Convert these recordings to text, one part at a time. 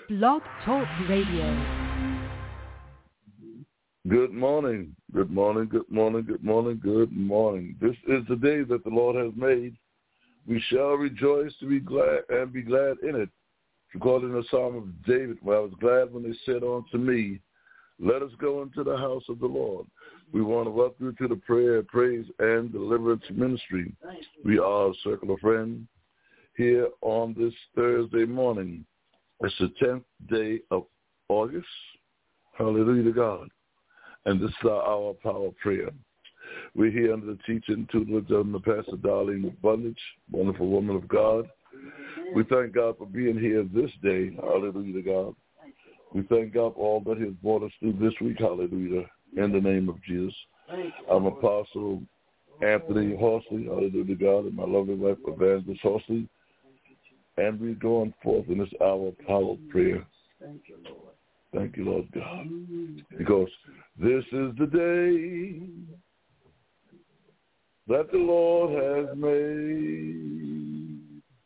Blog Talk Radio. Good morning, good morning, good morning, good morning, good morning. This is the day that the Lord has made. We shall rejoice to be glad and be glad in it. According to the Psalm of David, where I was glad when they said unto me, let us go into the house of the Lord. We want to welcome you to the prayer, praise, and deliverance ministry. We are a circle of friends here on this Thursday morning. It's the 10th day of August. Hallelujah to God. And this is our hour of power prayer. We're here under the teaching tutelage of Pastor Darlene Bundage, wonderful woman of God. We thank God for being here this day. Hallelujah to God. We thank God for all that He has brought us through this week. Hallelujah. In the name of Jesus. I'm Apostle Anthony Horsley. Hallelujah to God. And my lovely wife, Evangelist Horsley. And we're going forth in this hour of power of prayer. Thank you, Lord. Thank you, Lord God. Because this is the day that the Lord has made.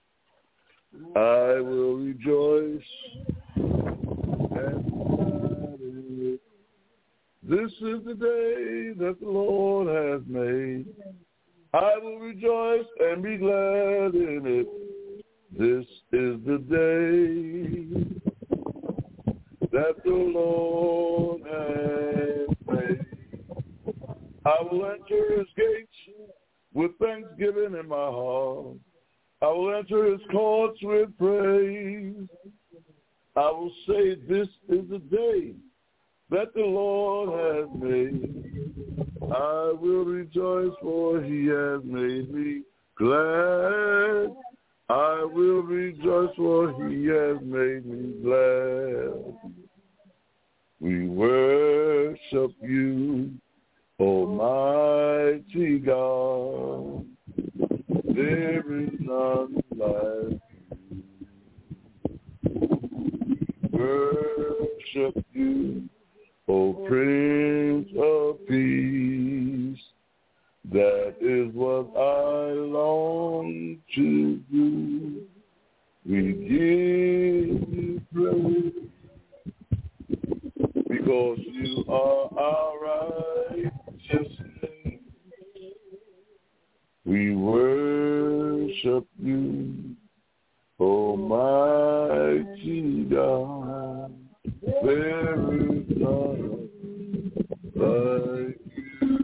I will rejoice and be glad in it. This is the day that the Lord has made. I will rejoice and be glad in it. This is the day that the Lord has made. I will enter His gates with thanksgiving in my heart. I will enter His courts with praise. I will say, this is the day that the Lord has made. I will rejoice, for He has made me glad. I will rejoice, for He has made me glad. We worship you, Almighty God. There is none like you. Worship you, O Prince of Peace. That is what I long to do. We give you praise because you are our righteousness. We worship you, Almighty God. There is none like you.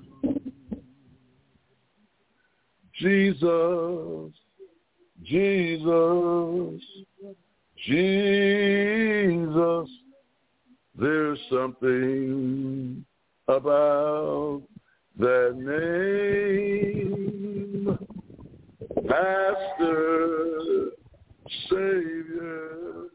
Jesus, Jesus, Jesus, there's something about that name. Master, Savior,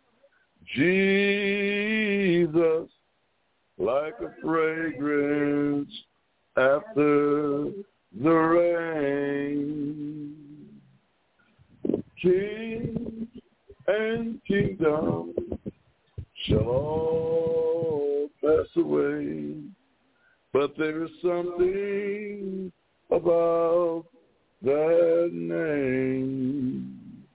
Jesus, like a fragrance after the rain. King and kingdom shall all pass away, but there is something about that name.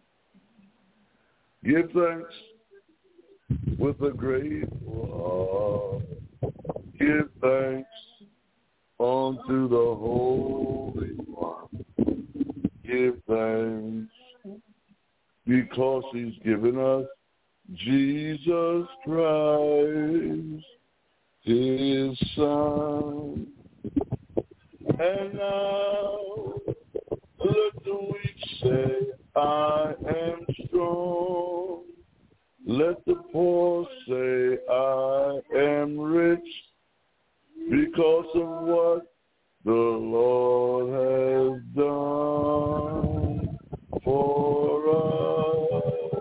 Give thanks with a grateful heart. Give thanks unto the Holy One. Give thanks because He's given us Jesus Christ, His Son. And now let the weak say, I am strong. Let the poor say, I am rich, because of what the Lord has done for us.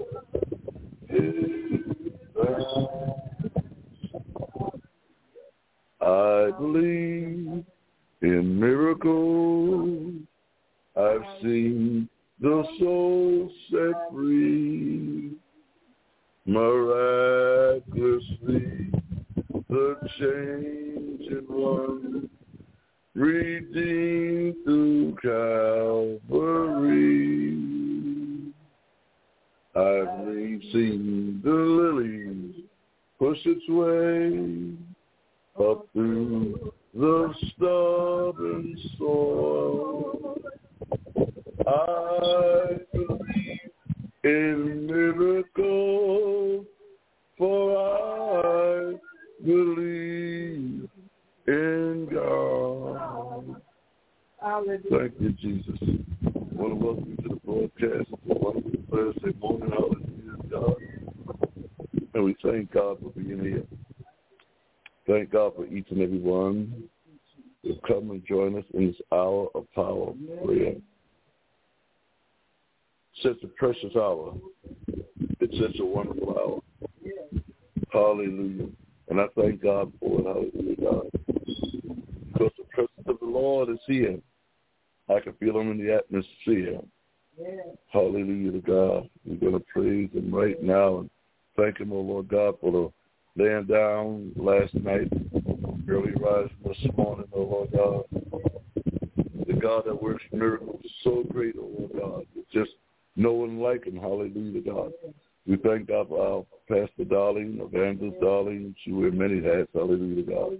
I believe in miracles. I've seen the soul set free. Miraculously, the changed one redeemed through Calvary. I've seen the lilies push its way up through the stubborn soil. I believe in miracles, for I believe in God. Thank you, Jesus. I want to welcome you to the broadcast. I want to Thursday morning. Hallelujah, God. And we thank God for being here. Thank God for each and every one who come and join us in this hour of power of prayer. Such a precious hour. It's such a wonderful hour. Hallelujah. And I thank God for it. Hallelujah, God. Because the presence of the Lord is here. I can feel him in the atmosphere. Hallelujah to God. We're going to praise him right now and thank him, oh Lord God, for the laying down last night, early rising this morning, oh Lord God. The God that works miracles is so great, oh Lord God. It's just no one like him. Hallelujah to God. We thank God for our Pastor Darlene, Evangelist Darlene. She wears many hats. Hallelujah to God.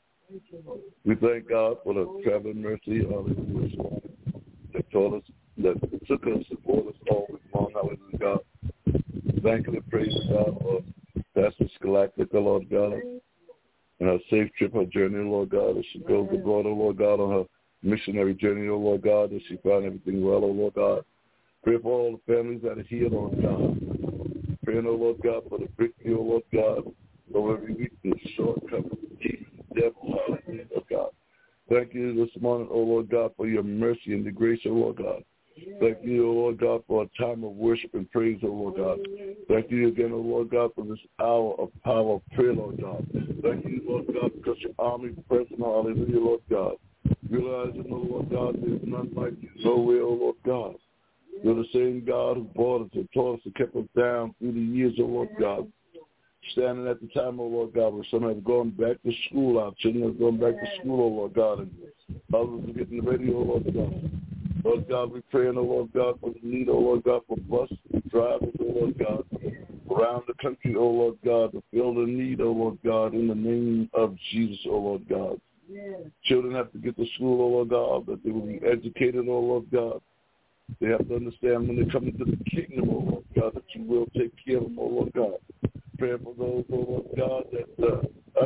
We thank God for the traveling mercy, hallelujah, that taught us, that took us and brought us all week long, hallelujah, God. Thank you and praise God for Pastor Scholastica, Lord God, and her safe trip, her journey, Lord God, as she goes abroad, oh Lord God, on her missionary journey, oh Lord God, as she found everything well, oh Lord God. Pray for all the families that are here, Lord God. Praying, oh Lord God, for the victory, oh Lord God, over every weakness, shortcoming, devil, hallelujah, Lord God. Thank you this morning, oh Lord God, for your mercy and the grace, oh Lord God. Thank you, oh Lord God, for a time of worship and praise, oh Lord God. Thank you again, oh Lord God, for this hour of power of prayer, Lord God. Thank you, Lord God, because your army present, hallelujah, Lord God. Realizing, oh Lord God, there's none like you nowhere, oh Lord God. You're the same God who brought us and taught us and kept us down through the years, oh Lord God. Standing at the time, oh Lord God, where some have gone back to school, our children have gone back to school, oh Lord God, and others are getting ready, oh Lord God. Lord God, we pray, oh Lord God, for the need, oh Lord God, for bus drivers, oh Lord God, around the country, oh Lord God, to fill the need, oh Lord God, in the name of Jesus, oh Lord God. Children have to get to school, oh Lord God, that they will be educated, oh Lord God. They have to understand when they come into the kingdom, oh Lord God, that you will take care of them, oh Lord God. Pray for those, oh Lord God, that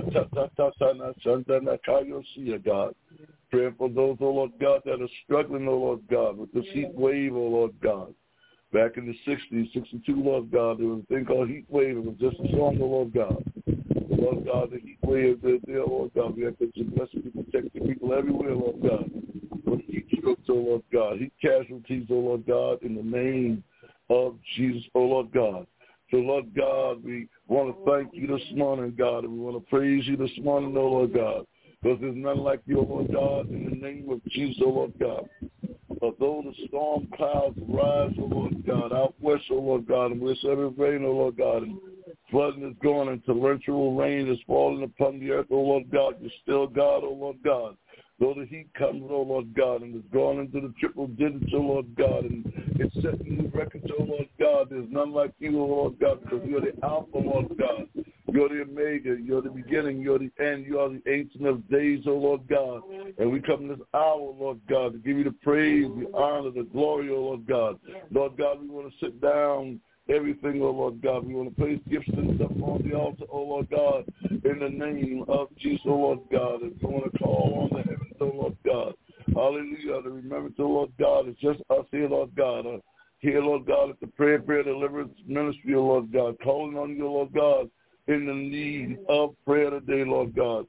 God. Pray for those, oh Lord God, that are struggling, oh Lord God, with this heat wave, oh Lord God. Back in the 60s, 62, Lord God, there was a thing called heat wave. It was just a song, oh Lord God. Lord God, the heat wave is there, Lord God. We have to bless and protect the people everywhere, Lord God. From heat strokes, oh Lord God, heat casualties, oh Lord God, in the name of Jesus, oh Lord God. So, Lord God, we want to thank you this morning, God, and we want to praise you this morning, oh Lord God, because there's none like you, oh Lord God, in the name of Jesus, oh Lord God. Although the storm clouds rise, oh Lord God, out west, oh Lord God, and we're sending rain, oh Lord God, and flooding is going and torrential rain is falling upon the earth, oh Lord God, you're still God, oh Lord God. Though the heat comes, oh Lord God, and it's gone into the triple digits, oh Lord God, and it's setting new records, oh Lord God. There's none like you, oh Lord God, because you're the Alpha, Lord God. You're the Omega. You're the beginning. You're the end. You are the Ancient of Days, oh Lord God. And we come this hour, Lord God, to give you the praise, the honor, the glory, oh Lord God. Lord God, we want to sit down everything, oh Lord God. We want to place gifts and stuff on the altar, oh Lord God, in the name of Jesus, oh Lord God. And we want to call on the heavens, oh Lord God. Hallelujah. To remember, oh Lord God, it's just us here, Lord God. Here, Lord God, at the prayer deliverance ministry, oh Lord God. Calling on you, Lord God, in the need of prayer today, Lord God.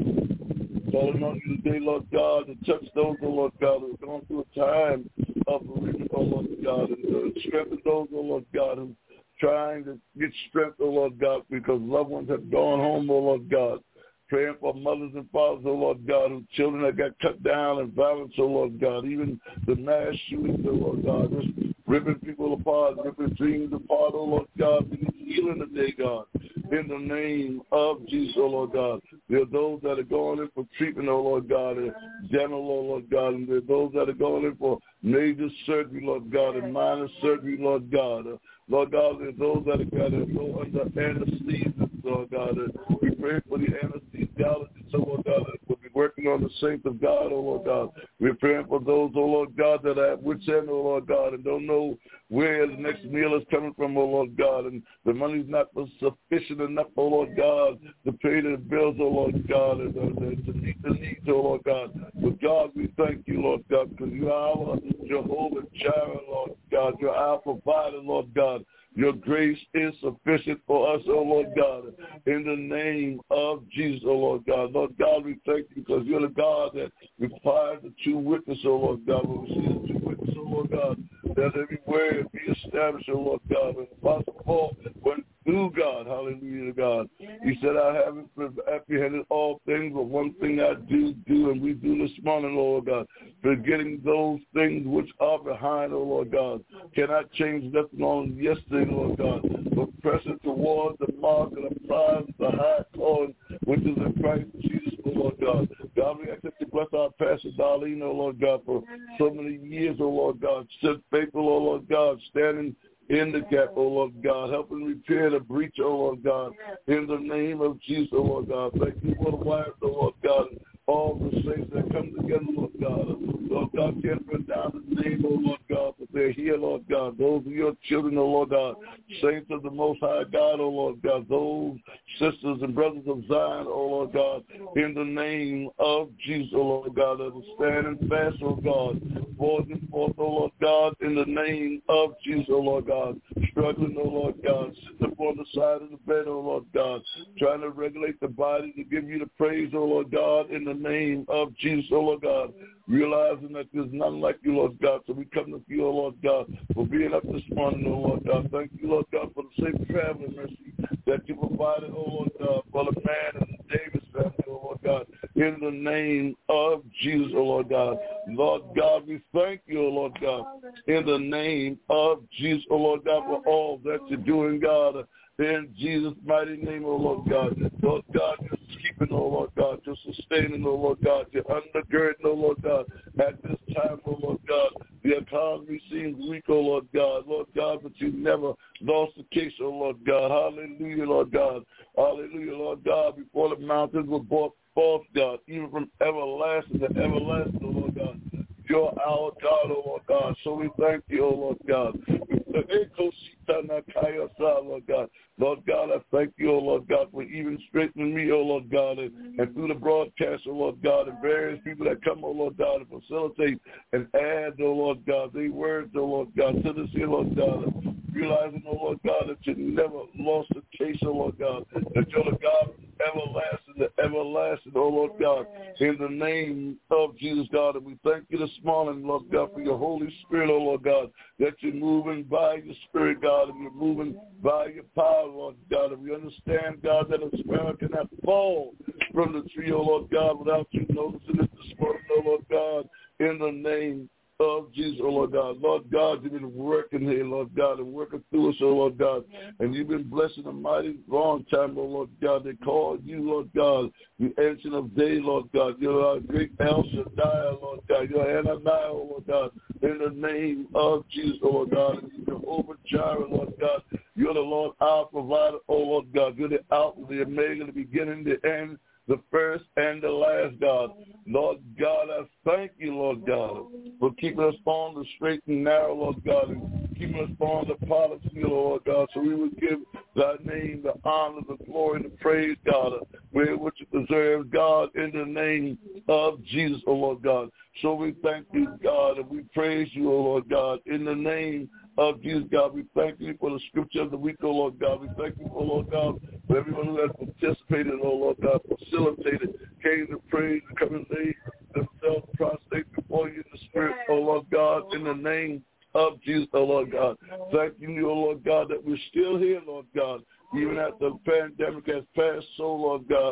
Calling on you today, Lord God, to touch those, oh Lord God, who are going through a time of bereavement, oh Lord God, and to strengthen those, oh Lord God, who are trying to get strength, oh Lord God, because loved ones have gone home, oh Lord God. Praying for mothers and fathers, oh Lord God, whose children that got cut down and violence, oh Lord God. Even the mass shootings, oh Lord God, just ripping people apart, ripping dreams apart, oh Lord God. We need healing today, God. In the name of Jesus, oh Lord God. There are those that are going in for treatment, oh Lord God, and dental, oh Lord God. And there are those that are going in for major surgery, Lord God, and minor surgery, Lord God. Lord God, there's those that are going to go under anesthesia, Lord God. We pray for the anesthesiologists, so Lord God, that will be working on the saints of God, oh Lord God. We're praying for those, oh Lord God, that are at wit's end, oh Lord God, and don't know where the next meal is coming from, oh Lord God, and the money's not sufficient enough, oh Lord God, to pay the bills, oh Lord God, and to meet the needs, oh Lord God. But God, we thank you, Lord God, because you are our Jehovah Jireh, Lord God. You're our provider, Lord God. Your grace is sufficient for us, oh Lord God, in the name of Jesus, oh Lord God. Lord God, we thank you because you're the God that requires the true witness, oh Lord God. When we see the true witness, oh Lord God, that every word be established, oh Lord God. When the apostle Paul went through God, hallelujah to God. He said, I haven't apprehended all things, but one thing I do, and we do this morning, Lord God, forgetting those things which are behind, oh Lord God. Cannot change nothing on yesterday, Lord God, but pressing towards the mark of the prize, the high calling, which is in Christ Jesus, oh Lord God. God, we ask that you bless our Pastor Darlene, oh Lord God, for so many years, oh Lord God, stood faithful, oh Lord God, standing in the gap, oh Lord God, helping repair the breach, oh Lord God, in the name of Jesus, oh Lord God. Thank you for the wives, oh Lord God, all the saints that come together, Lord God. Lord God, can't put down the name, oh Lord God, but they're here, Lord God. Those are your children, oh Lord God, saints of the Most High God, oh Lord God. Those sisters and brothers of Zion, oh Lord God, in the name of Jesus, oh Lord God, that are standing fast, oh God, forth, oh Lord God, in the name of Jesus, oh Lord God, struggling, oh Lord God, sitting upon the side of the bed, oh Lord God, trying to regulate the body to give you the praise, oh Lord God, in the name of Jesus, oh Lord God, realizing that there's none like you, Lord God, so we come to you, oh Lord God, for being up this morning, oh Lord God. Thank you, Lord God, for the safe traveling mercy that you provided, oh Lord God, for the man and the Davis family, oh Lord God, in the name of Jesus, oh Lord God. Lord God, we thank you, oh Lord God, in the name of Jesus, oh Lord God, for all that you're doing, God, in Jesus' mighty name, oh Lord God. Lord God, just keeping, oh Lord God, just sustaining, oh Lord God, you're undergirding, oh Lord God, at this time, oh Lord God. The economy seems weak, oh Lord God. Lord God, but you never lost the case, oh Lord God. Hallelujah, Lord God. Hallelujah, Lord God. Before the mountains were brought forth, God, even from everlasting to everlasting, oh Lord God. You're our God, oh Lord God. So we thank you, oh Lord God. Lord God. Lord God, I thank you, oh Lord God, for even straightening me, oh Lord God, and through the broadcast, oh Lord God, and various people that come, oh Lord God, and facilitate and add, oh Lord God, their words, oh Lord God, to this here, Lord God, realizing, oh Lord God, that you never lost a case, oh Lord God, that you're the God everlasting to everlasting, oh Lord God, in the name of Jesus, God. And we thank you this morning, Lord God, for your Holy Spirit, oh Lord God, that you're moving by your Spirit, God, and you're moving by your power, Lord God. And we understand, God, that a sparrow cannot fall from the tree, oh Lord God, without you noticing it this morning, oh Lord God, in the name of Jesus, oh Lord God. Lord God, you've been working here, Lord God, and working through us, oh Lord God. And you've been blessing a mighty long time, oh Lord God. They call you, Lord God, the Ancient of Days, Lord God. You're our great El Shaddai, Lord God. You're Ananiah, oh Lord God. In the name of Jesus, oh Lord God. You're Jehovah Jireh, Lord God. You're the Lord, our provider, oh Lord God. You're the Alpha, the Omega, the beginning, the end, the first and the last, God. Lord God, I thank you, Lord God, for keeping us on the straight and narrow, Lord God, and keeping us on the potter's wheel, Lord God, so we would give thy name the honor, the glory, and the praise, God, where which you deserve, God, in the name of Jesus, oh Lord God. So we thank you, God, and we praise you, oh Lord God, in the name of Jesus, God. We thank you for the scripture of the week, oh Lord God. We thank you, oh Lord God, for everyone who has participated, oh Lord God, facilitated, came to praise, to come and lay themselves prostrate before you in the spirit, oh Lord God, in the name of Jesus, oh Lord God. Thank you, oh Lord God, that we're still here, Lord God, even after the pandemic has passed, so Lord God,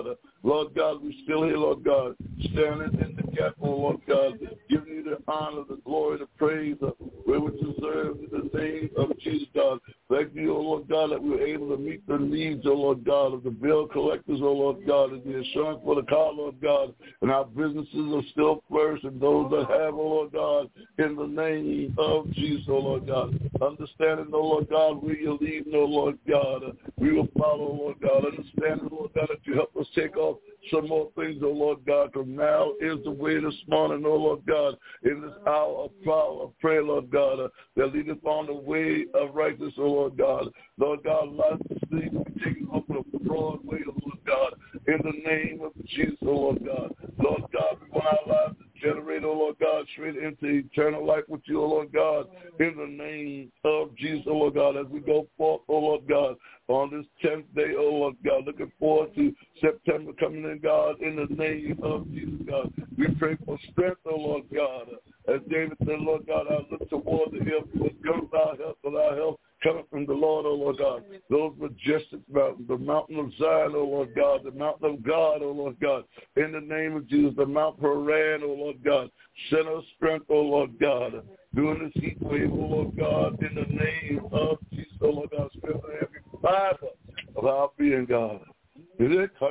Lord God, we still here, Lord God, standing in the gap, oh Lord God, giving you the honor, the glory, the praise, where we deserve in the name of Jesus, God. Thank you, oh Lord God, that we were able to meet the needs, oh Lord God, of the bill collectors, oh Lord God, and the insurance for the car, Lord God, and our businesses are still flourishing, those that have, oh Lord God, in the name of Jesus, oh Lord God. Understanding, oh Lord God, where you lead, oh Lord God, we will follow, oh Lord God. Understanding, Lord God, that you help us take off some more things, oh Lord God, from now is the way this morning, oh Lord God, in this hour of prayer, Lord God, that leadeth on the way of righteousness, oh Lord God. Lord God, allow us to be taken off the broad way, oh Lord God, in the name of Jesus, oh Lord God. Lord God, we want our lives to generate, oh Lord God, straight into eternal life with you, oh Lord God, in the name of Jesus, oh Lord God, as we go forth, oh Lord God, on this 10th day, oh Lord God, looking forward to September coming in, God, in the name of Jesus, God. We pray for strength, oh Lord God. As David said, Lord God, I look toward the hill, for comes our help, for our help coming from the Lord, oh Lord God. Those majestic mountains, the mountain of Zion, oh Lord God, the mountain of God, oh Lord God. In the name of Jesus, the Mount Paran, oh Lord God. Send us strength, oh Lord God. During this heat wave, oh Lord God, in the name of Jesus, oh Lord God, strengthen every fiber of our being, God. In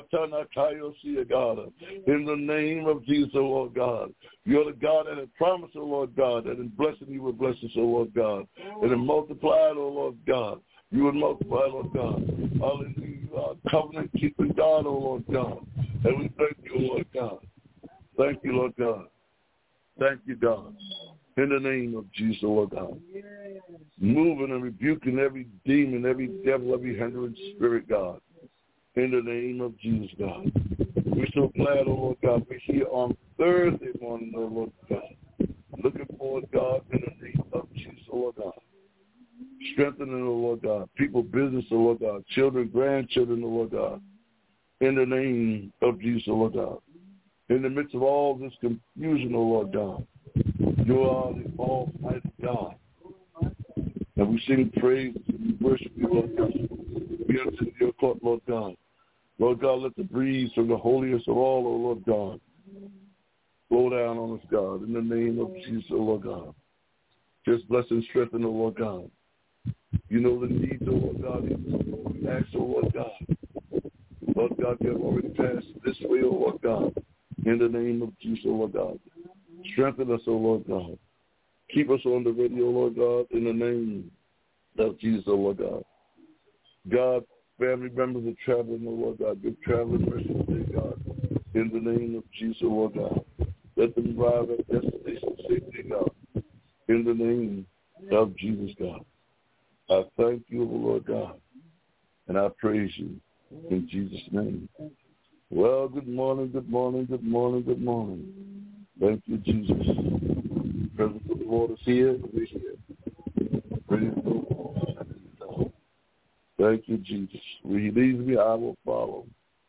the name of Jesus, oh Lord God. You're the God that had promised, oh Lord God, that in blessing you would bless us, oh Lord God. And in multiplied, oh Lord God. You would multiply, Lord God. Hallelujah. You are covenant-keeping God, oh Lord God. And we thank you, oh Lord God. Thank you, Lord God. Thank you, God. In the name of Jesus, oh Lord God. Moving and rebuking every demon, every devil, every hindering spirit, God. In the name of Jesus, God. We're so glad, oh Lord God, we're here on Thursday morning, oh Lord God. Looking forward, God, in the name of Jesus, oh Lord God. Strengthening, oh Lord God. People, business, oh Lord God. Children, grandchildren, oh Lord God. In the name of Jesus, oh Lord God. In the midst of all this confusion, oh Lord God. You are the Almighty God. And we sing praise and we worship you, Lord God. We enter your court, Lord God. Lord God, let the breeze from the holiest of all, oh Lord God, blow down on us, God, in the name of Jesus, oh Lord God. Just bless and strengthen, oh Lord God. You know the needs, oh Lord God. We ask, oh Lord God. Lord God, you have already passed this way, oh Lord God. In the name of Jesus, oh Lord God. Strengthen us, oh Lord God. Keep us on the radio, Lord God, in the name of Jesus, oh Lord God. God, family members are traveling, oh Lord God. Give traveling mercy today, God. In the name of Jesus, oh Lord God. Let them arrive at destination safely, God. In the name of Jesus, God. I thank you, oh Lord God. And I praise you in Jesus' name. Well, good morning, good morning, good morning, good morning. Thank you, Jesus. The presence of the Lord is here. We're here. Praise the Lord. Thank you, Jesus. Where he leads me, I will follow.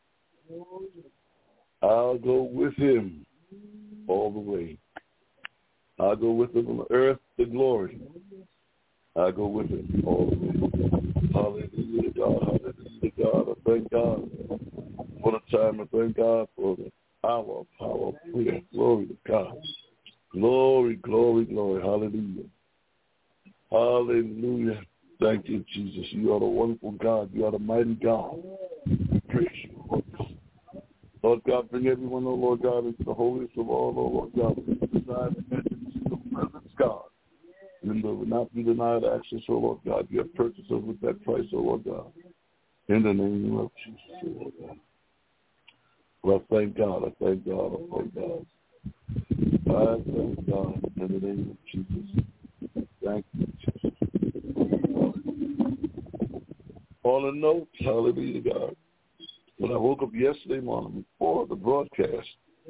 I'll go with him all the way. I'll go with him on the earth, the glory. I'll go with him all the way. Hallelujah to God. Hallelujah to God. I thank God for the time. I thank God for the power of prayer. Glory to God. Glory, glory, glory. Hallelujah. Hallelujah. Thank you, Jesus. You are the wonderful God. You are the mighty God. We praise you, Lord God. Lord God, bring everyone, oh Lord God, into the holiest of all, oh Lord God. We desire to enter into your presence, God. And will not be denied access, oh Lord God. You have purchased us with that price, oh Lord God. In the name of Jesus, oh Lord God. Well, I thank God. I thank God. I thank God. I thank God in the name of Jesus. Thank you, Jesus. On a note, hallelujah, God. When I woke up yesterday morning before the broadcast,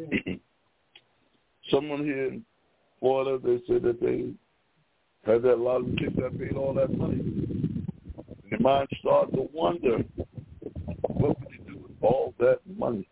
someone here in Florida, they said that they had that lottery ticket that paid all that money. And your mind started to wonder, what would you do with all that money?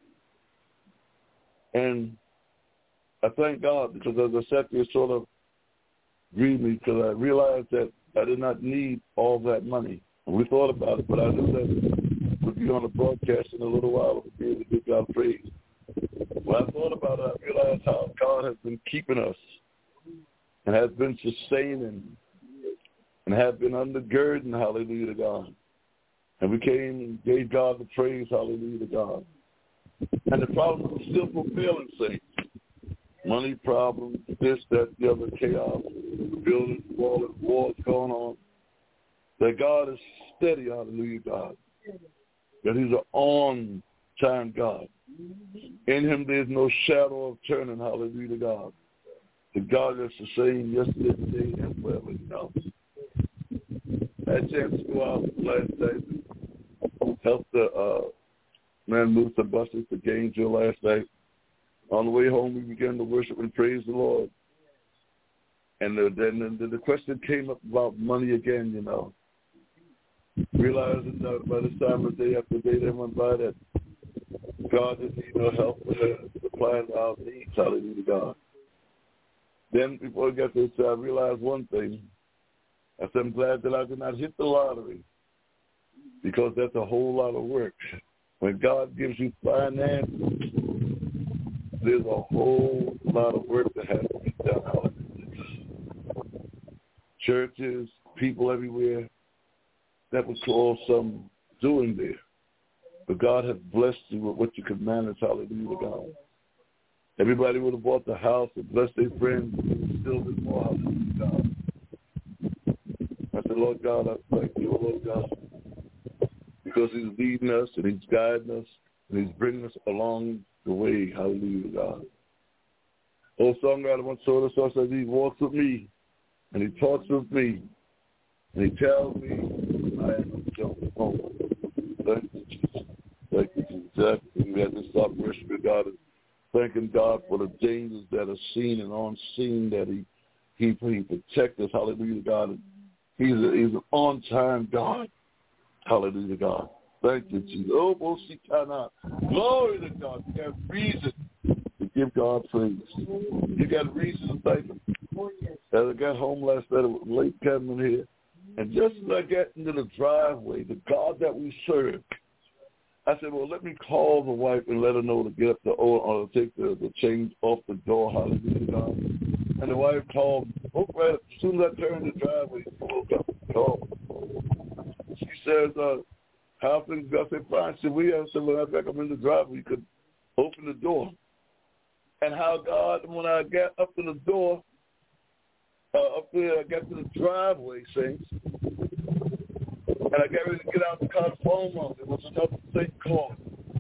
And I thank God, because as I sat there, sort of grieved me, because I realized that I did not need all that money. And we thought about it, but I knew that We'll be on the broadcast in a little while. We'll be able to give God praise. When I thought about it, I realized how God has been keeping us and has been sustaining and have been undergirding, hallelujah to God. And we came and gave God the praise, hallelujah to God. And the problem is still fulfilling, saints. Money problems, this, that, the other, chaos, building, wars going on. That God is steady, hallelujah, God. That he's an on-time God. In him there's no shadow of turning, hallelujah to God. The God that's the same yesterday, today, and forever, you know. I had a chance to go out last night, help the man move the buses to Gainesville last night. On the way home, we began to worship and praise the Lord. And then the question came up about money again, you know. Realizing that by this time of day after day that went by that God didn't need no help with supplying our needs, hallelujah to God. Then before I got this, I realized one thing. I said, I'm glad that I did not hit the lottery because that's a whole lot of work. When God gives you finances, there's a whole lot of work that has to be done. Churches, people everywhere, that would call some doing there. But God has blessed you with what you could manage, hallelujah to God. Everybody would have bought the house and blessed their friends and still did more, hallelujah to God. I said, Lord God, I thank you, Lord God, because he's leading us and he's guiding us and he's bringing us along the way, hallelujah to God. Old songwriter once told us, said he walks with me and he talks with me and he tells me I am going home. Thank you, Jesus. Thank you, Jesus. We had to stop worshiping God and thanking God for the dangers that are seen and unseen that he protects us, hallelujah to God. And he's an on-time God, hallelujah to God. Thank you, Jesus. Oh, glory to God. You got reason to give God praise. You got reason to thank him. As I got home last night, it was late coming here. And just as I got into the driveway, the God that we serve, I said, well, let me call the wife and let her know to get up the oil or take the chains off the door, hallelujah to God. And the wife called, right up, as soon as I turned the driveway, she woke up and called. She says, how things go? I said, fine. She said, I said, when I back up in the driveway, you could open the door. And how God, when I got up to the door, up there, I got to the driveway, saints, and I got ready to get out the car, the phone rung. It was another thing calling.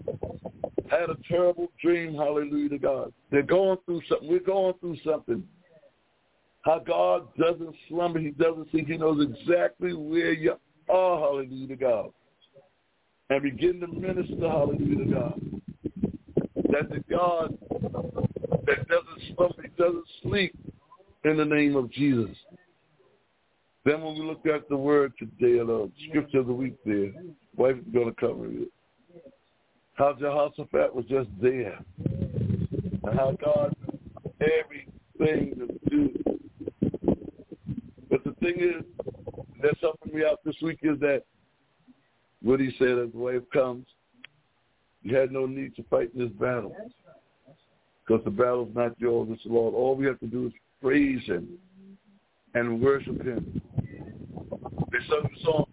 I had a terrible dream, hallelujah to God. They're going through something. We're going through something. How God doesn't slumber. He doesn't sleep. He knows exactly where you are, hallelujah to God. And begin to minister, hallelujah to God. That the God that doesn't slumber, he doesn't sleep, in the name of Jesus. Then when we look at the word today, the scripture of the week there, wife is going to cover it. How Jehoshaphat was just there. And how God everything to do. But the thing is, that's helping me out this week is that what he said as the wife comes, you had no need to fight in this battle. Because the battle's not yours, it's the Lord. All we have to do is praise him and worship him. They sung the song,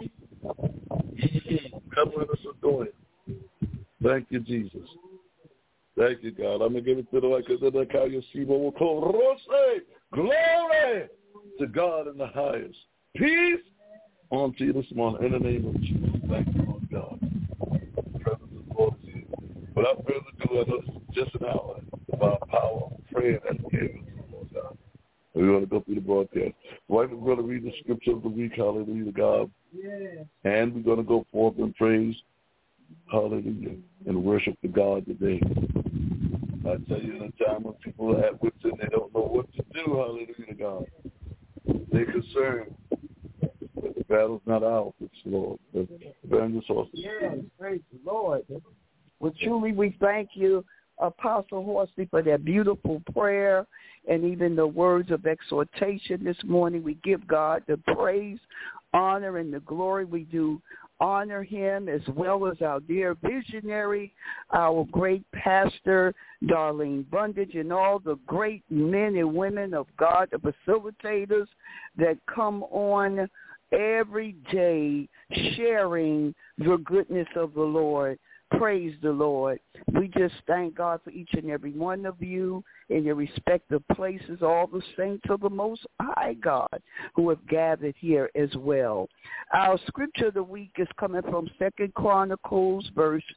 come with us adore him. Thank you, Jesus. Thank you, God. I'm going to give it to the like the how you see what we'll call Rose. Glory to God in the highest. Peace unto you this morning in the name of Jesus. Thank you, Lord God. The presence of the Lord is here. Without further ado, I know this is just an hour about power, prayer, and forgiveness, Lord God. We're going to go through the broadcast. Wife is going to read the scripture of the week, hallelujah to God. Yeah. And we're going to go forth and praise, hallelujah, and worship the God today. I tell you, in a time when people are at wits and they don't know what to do, hallelujah to God. They're concerned. But the battle's not ours, it's Lord. Yes, praise the Lord. Well, truly, we thank you, Apostle Horsley, for that beautiful prayer and even the words of exhortation this morning. We give God the praise, honor, and the glory. We do honor him, as well as our dear visionary, our great pastor, Darlene Bundage, and all the great men and women of God, the facilitators that come on every day sharing the goodness of the Lord. Praise the Lord. We just thank God for each and every one of you in your respective places, all the saints of the Most High God who have gathered here as well. Our scripture of the week is coming from 2 Chronicles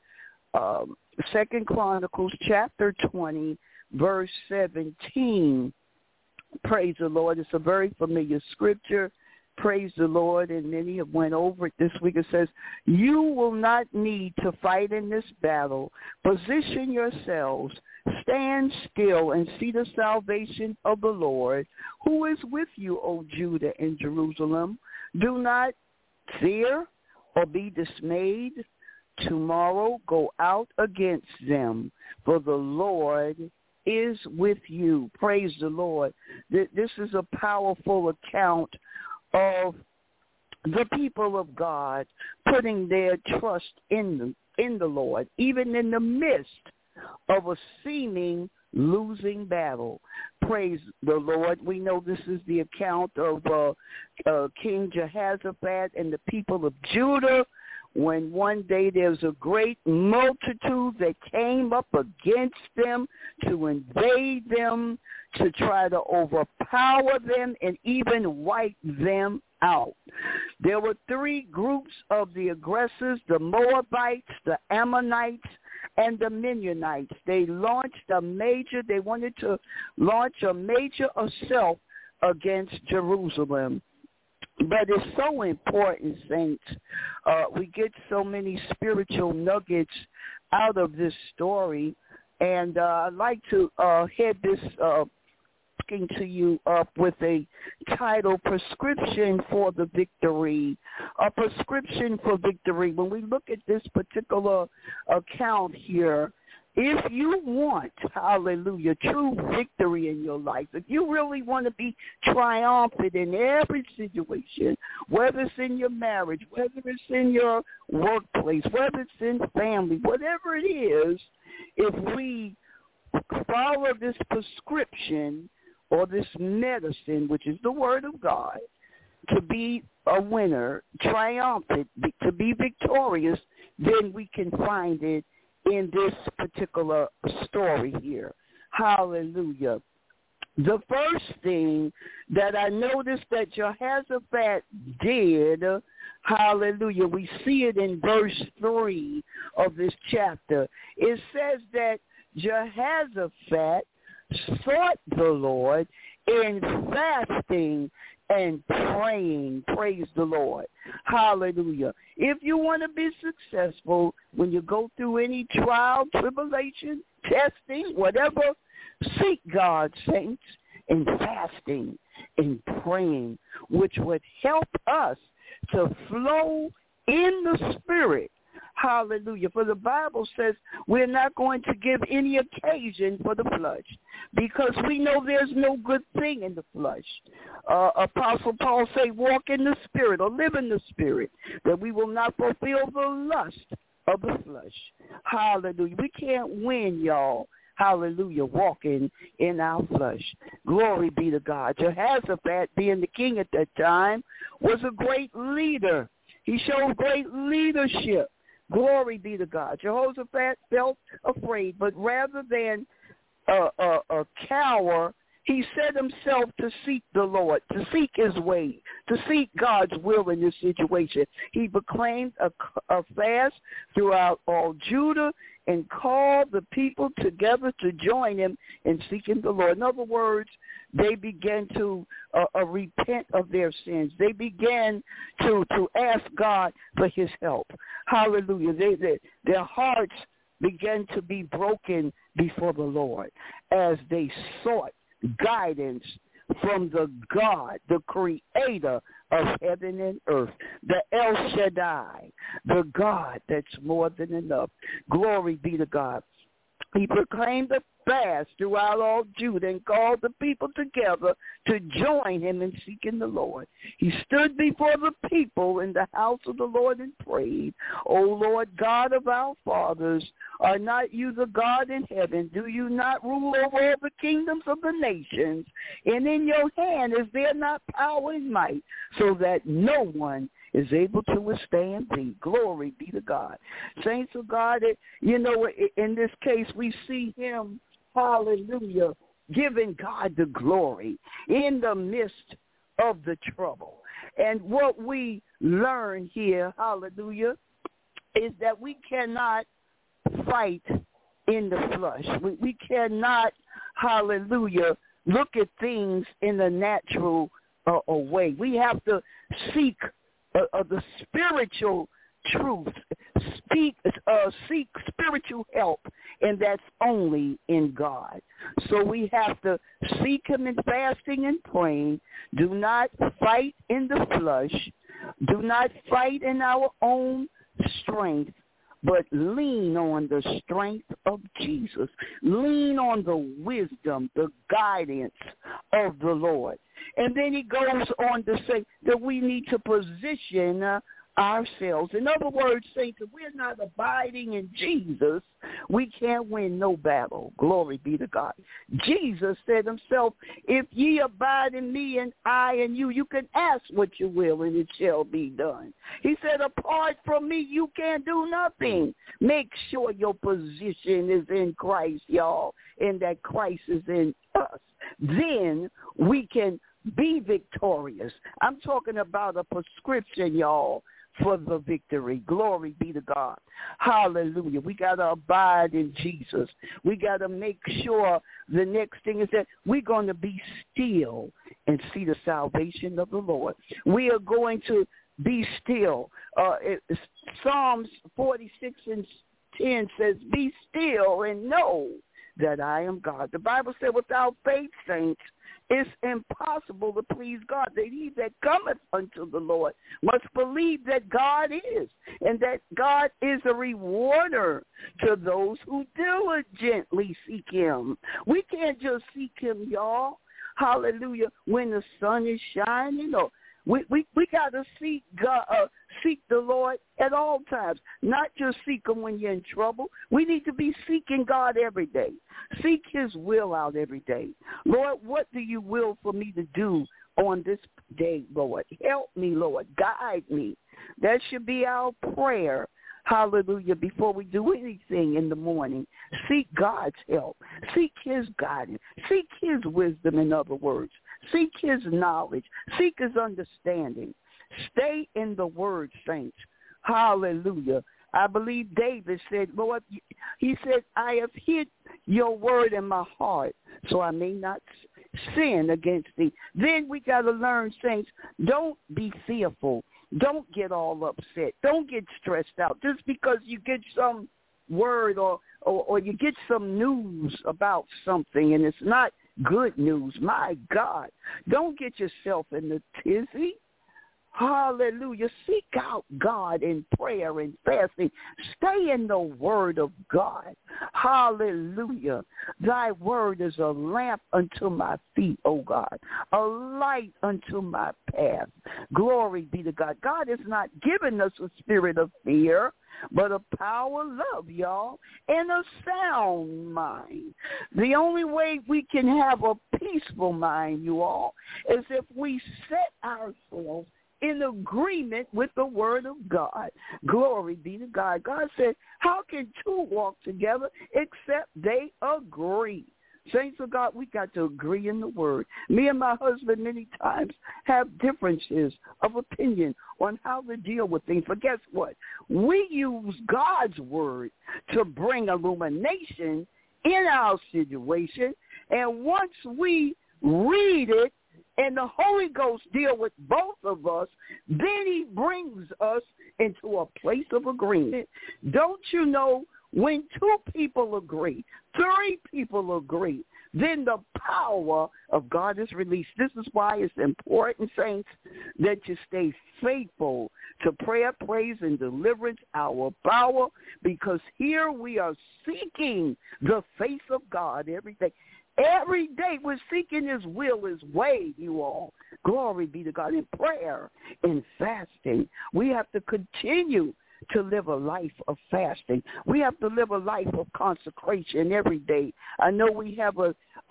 chapter 20, verse 17. Praise the Lord. It's a very familiar scripture. Praise the Lord, and many have went over it this week. It says, you will not need to fight in this battle. Position yourselves, stand still, and see the salvation of the Lord, who is with you, O Judah and Jerusalem. Do not fear or be dismayed. Tomorrow go out against them, for the Lord is with you. Praise the Lord. This is a powerful account of the people of God putting their trust in the Lord, even in the midst of a seeming losing battle. Praise the Lord. We know this is the account of King Jehoshaphat and the people of Judah, when one day there's a great multitude that came up against them to invade them, to try to overpower them and even wipe them out. There were three groups of the aggressors: the Moabites, the Ammonites, and the Mennonites. They wanted to launch a major assault against Jerusalem. But it's so important, saints. We get so many spiritual nuggets out of this story. And I'd like to head this to you up with a title, Prescription for the Victory. A prescription for victory. When we look at this particular account here, if you want, hallelujah, true victory in your life, if you really want to be triumphant in every situation, whether it's in your marriage, whether it's in your workplace, whether it's in family, whatever it is, if we follow this prescription or this medicine, which is the Word of God, to be a winner, triumphant, to be victorious, then we can find it in this particular story here. Hallelujah. The first thing that I noticed that Jehoshaphat did, hallelujah, we see it in verse 3 of this chapter. It says that Jehoshaphat sought the Lord in fasting and praying. Praise the Lord. Hallelujah. If you want to be successful when you go through any trial, tribulation, testing, whatever, seek God, saints, in fasting and praying, which would help us to flow in the Spirit. Hallelujah. For the Bible says we're not going to give any occasion for the flesh, because we know there's no good thing in the flesh. Apostle Paul say, walk in the Spirit or live in the Spirit, that we will not fulfill the lust of the flesh. Hallelujah. We can't win, y'all. Hallelujah, walking in our flesh. Glory be to God. Jehoshaphat, being the king at that time, was a great leader. He showed great leadership. Glory be to God. Jehoshaphat felt afraid, but rather than a cower, he set himself to seek the Lord, to seek his way, to seek God's will in this situation. He proclaimed a fast throughout all Judah and called the people together to join him in seeking the Lord. In other words, they began to repent of their sins. They began to ask God for his help. Hallelujah. Their hearts began to be broken before the Lord as they sought guidance from the God, the creator of heaven and earth, the El Shaddai, the God that's more than enough. Glory be to God. He proclaimed a fast throughout all Judah and called the people together to join him in seeking the Lord. He stood before the people in the house of the Lord and prayed, O Lord God of our fathers, are not you the God in heaven? Do you not rule over all the kingdoms of the nations? And in your hand is there not power and might, so that no one is able to withstand thee? Glory be to God. Saints of God, in this case we see him, hallelujah, giving God the glory in the midst of the trouble. And what we learn here, hallelujah, is that we cannot fight in the flesh. We cannot, hallelujah, look at things in a natural way. We have to seek the spiritual truth, seek spiritual help, and that's only in God. So we have to seek him in fasting and praying. Do not fight in the flesh. Do not fight in our own strength, but lean on the strength of Jesus. Lean on the wisdom, the guidance of the Lord. And then he goes on to say that we need to position ourselves. In other words, saints, if we're not abiding in Jesus, we can't win no battle. Glory be to God. Jesus said himself, if ye abide in me and I in you, you can ask what you will and it shall be done. He said, apart from me, you can't do nothing. Make sure your position is in Christ, y'all, and that Christ is in us. Then we can be victorious. I'm talking about a prescription, y'all, for the victory. Glory be to God. Hallelujah. We got to abide in Jesus. We got to make sure the next thing is that we're going to be still and see the salvation of the Lord. We are going to be still. Psalms 46:10 says, be still and know that I am God. The Bible said without faith, saints, it's impossible to please God. That he that cometh unto the Lord must believe that God is, and that God is a rewarder to those who diligently seek him. We can't just seek him, y'all. Hallelujah. When the sun is shining, or we got to seek God, seek the Lord at all times, not just seek him when you're in trouble. We need to be seeking God every day. Seek his will out every day. Lord, what do you will for me to do on this day, Lord? Help me, Lord. Guide me. That should be our prayer. Hallelujah. Before we do anything in the morning, seek God's help. Seek his guidance. Seek his wisdom, in other words. Seek his knowledge. Seek his understanding. Stay in the word, saints. Hallelujah. I believe David said, Lord, he said, I have hid your word in my heart so I may not sin against thee. Then we got to learn, saints, don't be fearful. Don't get all upset. Don't get stressed out just because you get some word or you get some news about something and it's not good news. My God, don't get yourself in the tizzy. Hallelujah. Seek out God in prayer and fasting. Stay in the word of God. Hallelujah. Thy word is a lamp unto my feet, O God, a light unto my path. Glory be to God. God has not given us a spirit of fear, but a power, love, y'all, and a sound mind. The only way we can have a peaceful mind, you all, is if we set ourselves in agreement with the word of God. Glory be to God. God said, how can two walk together except they agree? Saints of God, we got to agree in the word. Me and my husband many times have differences of opinion on how to deal with things. But guess what? We use God's word to bring illumination in our situation. And once we read it, and the Holy Ghost deal with both of us, then he brings us into a place of agreement. Don't you know When 2 people agree, 3 people agree, then the power of God is released. This is why it's important, saints, that you stay faithful to prayer, praise, and deliverance, our power, because here we are seeking the face of God every day. Every day we're seeking his will, his way, you all. Glory be to God. In prayer, in fasting, we have to continue to live a life of fasting. We have to live a life of consecration every day. I know we have a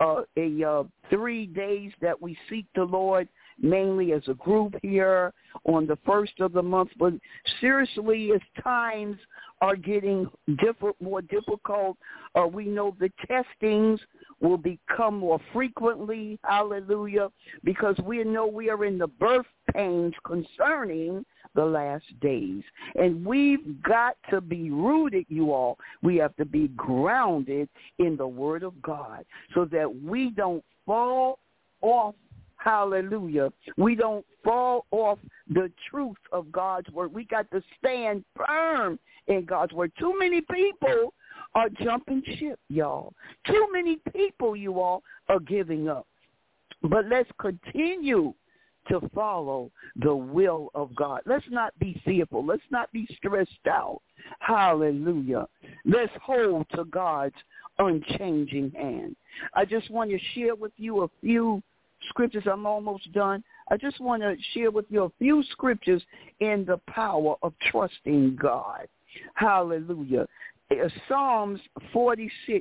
3 days that we seek the Lord, mainly as a group here on the first of the month. But seriously, as times are getting more difficult, we know the testings will become more frequently, hallelujah, because we know we are in the birth pains concerning the last days. And we've got to be rooted, you all. We have to be grounded in the Word of God so that we don't fall off. Hallelujah. We don't fall off the truth of God's word. We got to stand firm in God's word. Too many people are jumping ship, y'all. Too many people, you all, are giving up. But let's continue to follow the will of God. Let's not be fearful. Let's not be stressed out. Hallelujah. Let's hold to God's unchanging hand. I just want to share with you a few scriptures. I'm almost done. I just want to share with you a few scriptures in the power of trusting God. Hallelujah. Psalms 46,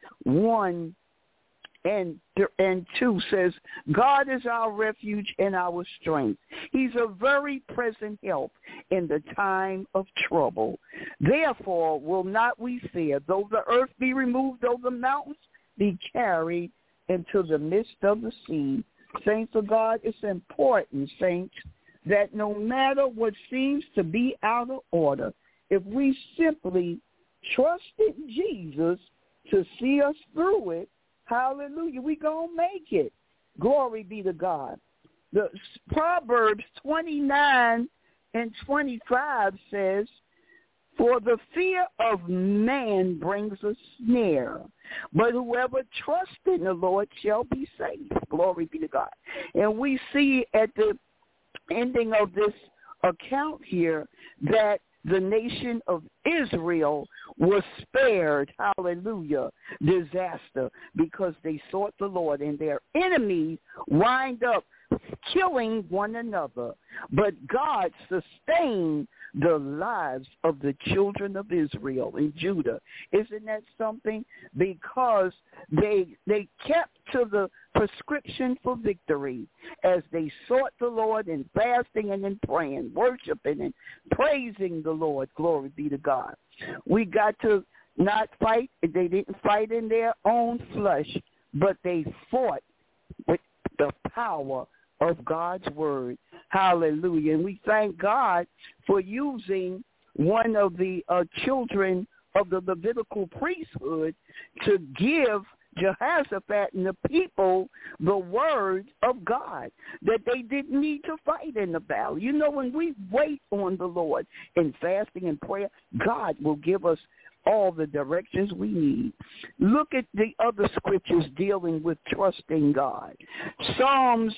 1 and 2 says, God is our refuge and our strength. He's a very present help in the time of trouble. Therefore will not we fear, though the earth be removed, though the mountains be carried into the midst of the sea. Saints of God, it's important, saints, that no matter what seems to be out of order, if we simply trusted Jesus to see us through it, hallelujah, we gonna make it. Glory be to God. The Proverbs 29 and 25 says, for the fear of man brings a snare, but whoever trusts in the Lord shall be saved. Glory be to God. And we see at the ending of this account here that the nation of Israel was spared, hallelujah, disaster, because they sought the Lord, and their enemies wind up killing one another. But God sustained the lives of the children of Israel and Judah. Isn't that something? Because they kept to the prescription for victory as they sought the Lord in fasting and in praying, worshiping and praising the Lord. Glory be to God. We got to not fight. They didn't fight in their own flesh, but they fought with the power of God's word. Hallelujah. And we thank God for using one of the children of the Levitical priesthood to give Jehoshaphat and the people the word of God, that they didn't need to fight in the battle. You know, when we wait on the Lord in fasting and prayer, God will give us all the directions we need. Look at the other scriptures dealing with trusting God. Psalms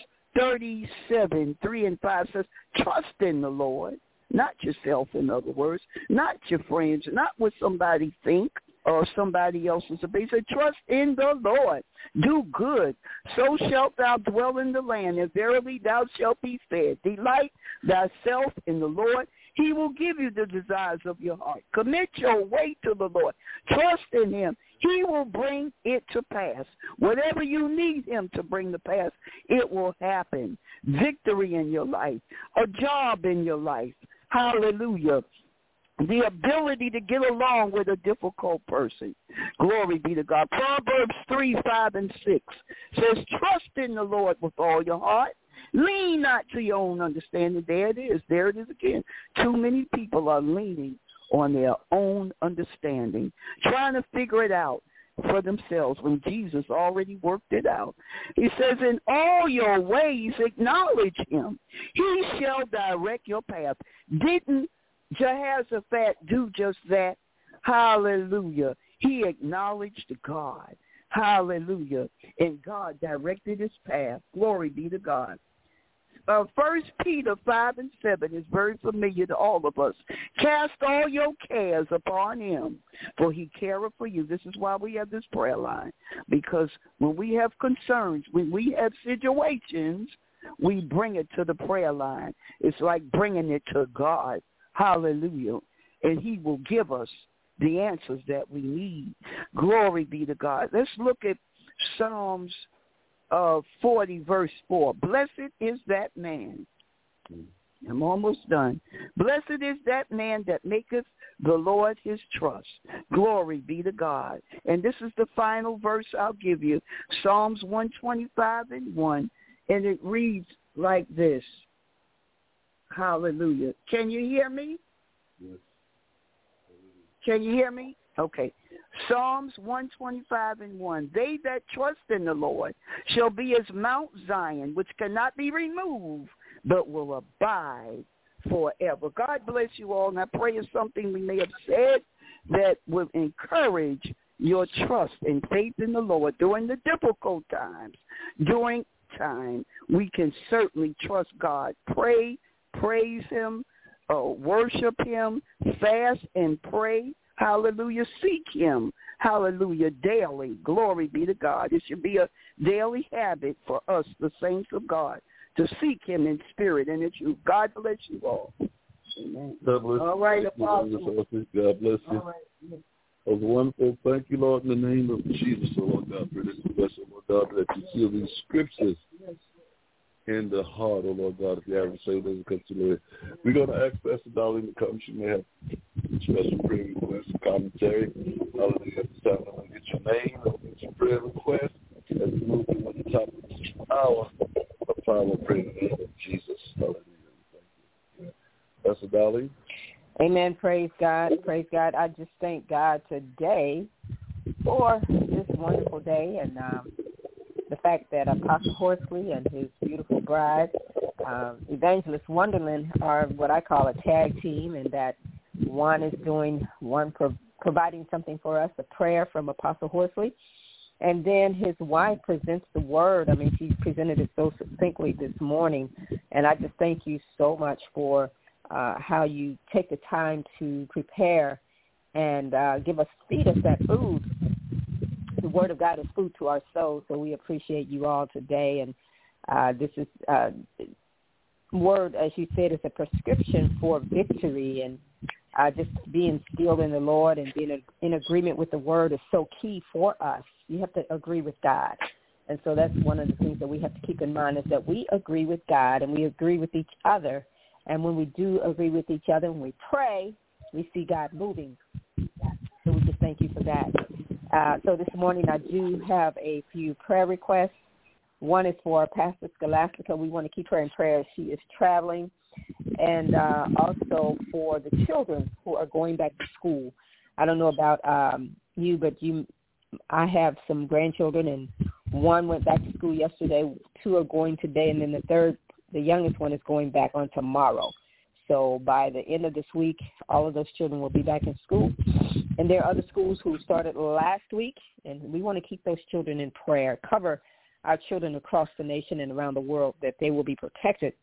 37, 3 and 5 says, trust in the Lord, not yourself, in other words, not your friends, not what somebody think or somebody else's opinion. He said, trust in the Lord. Do good. So shalt thou dwell in the land, and verily thou shalt be fed. Delight thyself in the Lord. He will give you the desires of your heart. Commit your way to the Lord. Trust in him. He will bring it to pass. Whatever you need him to bring to pass, it will happen. Victory in your life, a job in your life. Hallelujah. The ability to get along with a difficult person. Glory be to God. Proverbs 3, 5, and 6 says, trust in the Lord with all your heart. Lean not to your own understanding. There it is. There it is again. Too many people are leaning on their own understanding, trying to figure it out for themselves when Jesus already worked it out. He says, in all your ways acknowledge him. He shall direct your path. Didn't Jehoshaphat do just that? Hallelujah. He acknowledged God. Hallelujah. And God directed his path. Glory be to God. 1 Peter 5:7 is very familiar to all of us. Cast all your cares upon him, for he careth for you. This is why we have this prayer line, because when we have concerns, when we have situations, we bring it to the prayer line. It's like bringing it to God. Hallelujah. And he will give us the answers that we need. Glory be to God. Let's look at Psalms 40, verse 4. Blessed is that man. I'm almost done. Blessed is that man that maketh the Lord his trust. Glory be to God. And this is the final verse I'll give you. Psalms 125:1. And it reads like this. Hallelujah. Can you hear me? Yes. Can you hear me? Okay. Psalms 125:1. They that trust in the Lord shall be as Mount Zion, which cannot be removed, but will abide forever. God bless you all, and I pray it's something we may have said that will encourage your trust and faith in the Lord during the difficult times. During time, we can certainly trust God. Pray, praise him, worship him, fast and pray. Hallelujah. Seek him. Hallelujah. Daily. Glory be to God. It should be a daily habit for us, the saints of God, to seek him in spirit and in truth. God bless you all. Amen. God bless you. All right, Apostle. God bless you. All right. That was wonderful. Thank you, Lord, in the name of Jesus, oh Lord God, for this blessing, Lord God, that you seal these scriptures in the heart, oh Lord God, if you haven't saved us, come to Lord. We're going to ask Pastor Darlene to come. She may have special prayer requests, commentary. Hallelujah. At this time, I'm going to get your name, I'm going to get your prayer request as we move to the top of this hour of power prayer in the name of Jesus. Hallelujah. Thank you. Pastor Darlene. Amen. Praise God. Praise God. I just thank God today for this wonderful day and the fact that Apostle Horsley and his beautiful bride, Evangelist Wonderland, are what I call a tag team, and that one is doing providing something for us, a prayer from Apostle Horsley, and then his wife presents the word. I mean, she presented it so succinctly this morning, and I just thank you so much for how you take the time to prepare and feed us that food. The Word of God is food to our soul, so we appreciate you all today. And this is word, as you said, is a prescription for victory. And just being still in the Lord and being in agreement with the Word is so key for us. You have to agree with God. And so that's one of the things that we have to keep in mind, is that we agree with God and we agree with each other. And when we do agree with each other, when we pray, we see God moving. So we just thank you for that. So this morning I do have a few prayer requests. One is for Pastor Scholastica. We want to keep her in prayer as she is traveling. And also for the children who are going back to school. I don't know about you, but I have some grandchildren, and one went back to school yesterday. Two are going today, and then the youngest one is going back on tomorrow. So by the end of this week, all of those children will be back in school. And there are other schools who started last week, and we want to keep those children in prayer. Cover our children across the nation and around the world, that they will be protected.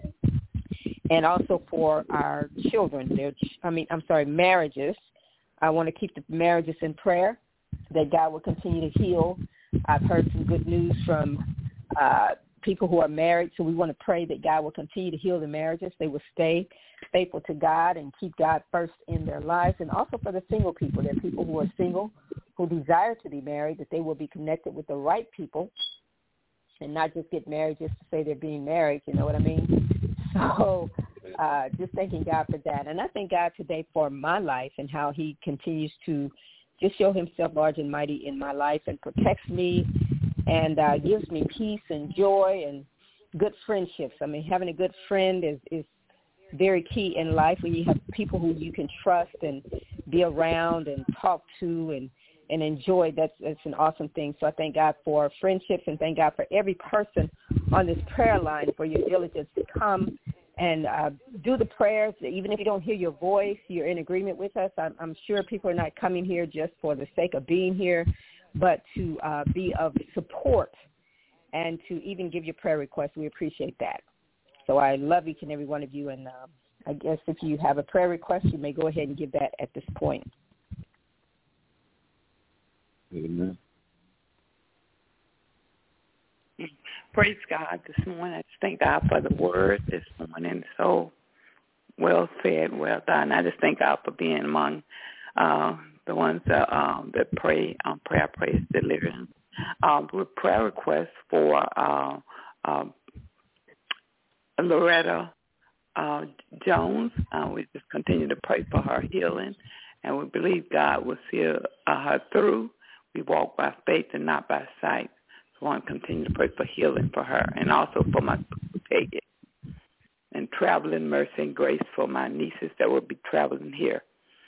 And also for our children, marriages. I want to keep the marriages in prayer, that God will continue to heal. I've heard some good news from people who are married, so we want to pray that God will continue to heal the marriages. They will stay faithful to God and keep God first in their lives. And also for the single people, there are people who are single who desire to be married, that they will be connected with the right people and not just get married just to say they're being married, you know what I mean? So just thanking God for that. And I thank God today for my life and how he continues to just show himself large and mighty in my life and protects me and gives me peace and joy and good friendships. I mean, having a good friend is very key in life, when you have people who you can trust and be around and talk to and enjoy. That's an awesome thing. So I thank God for friendships, and thank God for every person on this prayer line for your diligence to come and do the prayers. Even if you don't hear your voice, you're in agreement with us. I'm sure people are not coming here just for the sake of being here, but to be of support and to even give your prayer requests. We appreciate that. So I love each and every one of you, and I guess if you have a prayer request, you may go ahead and give that at this point. Amen. Praise God this morning. I just thank God for the word this morning. So well said, well done. I just thank God for being among the ones that pray prayer, praise, deliverance. With prayer requests for Loretta Jones. We just continue to pray for her healing, and we believe God will see her through. We walk by faith and not by sight. So I want to continue to pray for healing for her, and also for my Peggy, and traveling mercy and grace for my nieces that will be traveling here.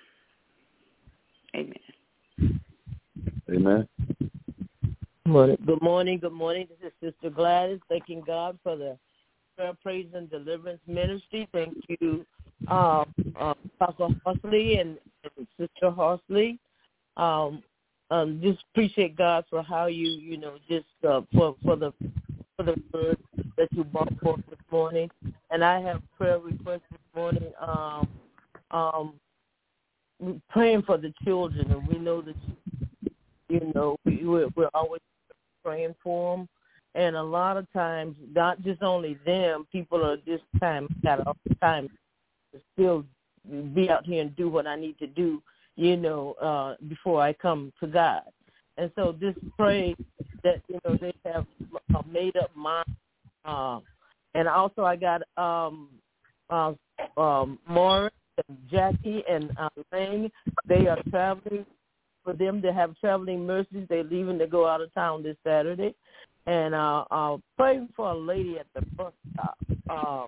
Amen. Amen. Good morning. This is Sister Gladys, thanking God for the prayer, praise, and deliverance ministry. Thank you, Apostle Horsley and Sister Horsley. Just appreciate God for how you just for the word that you brought forth this morning. And I have prayer requests this morning. Praying for the children, and we know that we're always praying for them. And a lot of times, not just only them, people are this time got all the time to still be out here and do what I need to do, before I come to God. And so just pray that, they have made up mind. And also I got Morris and Jackie and Lang. They are traveling. For them to have traveling mercies, they're leaving to go out of town this Saturday. And I'll pray for a lady at the bus stop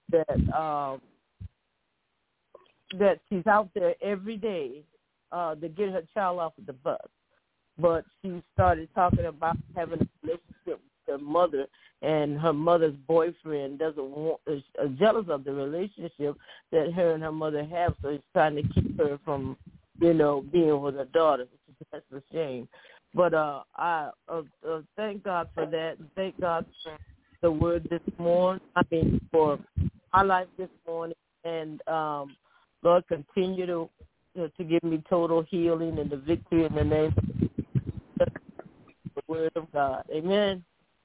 that she's out there every day to get her child off of the bus. But she started talking about having a relationship with her mother, and her mother's boyfriend is jealous of the relationship that her and her mother have, so he's trying to keep her from, being with her daughter, which is that's a shame. But I thank God for that. Thank God for the word this morning. For my life this morning. And Lord, continue to give me total healing and the victory in the name of the word of God. Amen.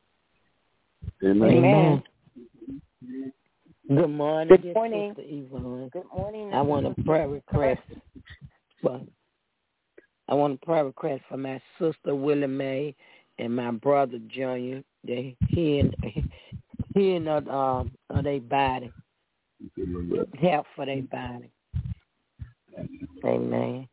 Amen. Good morning. Good morning. Yvonne. Good morning. I want a prayer request. I want a prayer request for my sister Willie Mae and my brother Junior. He and their body. Help for their body. Amen.